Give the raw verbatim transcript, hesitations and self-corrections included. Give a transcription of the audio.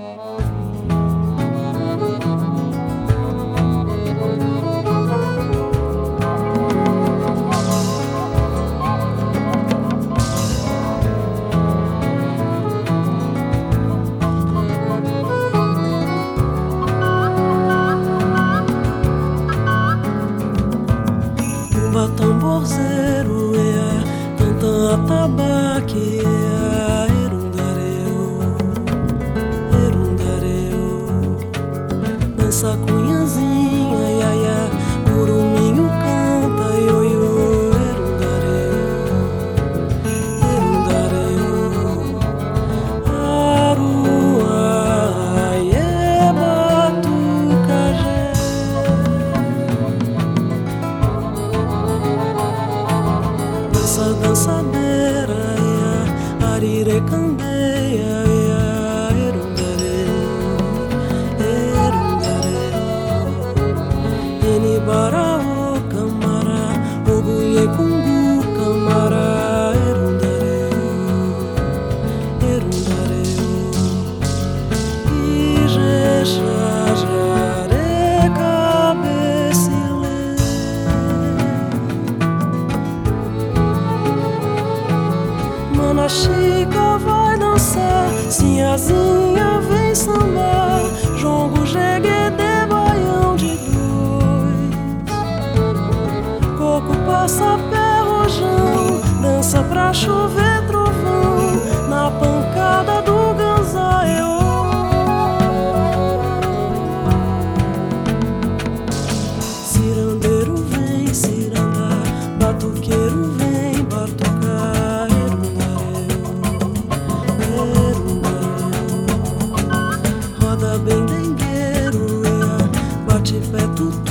Tamborzeiro, ea, tanta atabaque, ea, erundareu, erundareu. Dança cunhazinha, ia, ia, curuminho canta, ioiô, erundareu, erundareu. Arua, ie, batucajé. Dança, dançadeira, ia, arire candeia, ia, erundareu, erundareu. Enibaraô, camara, oguie cumbu, camara, erundareu, erundareu. Ijexa, jare, cabecile. Mana Chica vai dançar, Sinhazinha vem sambar, jongo, jeguedê, baião de dois. Coco passa pé, rojão, dança pra chover trovão, na pancada do ganzaiô. Cirandeiro vem cirandar, batuqueiro vem batucar, roda bem dengueiro, ea, bate pé tudo.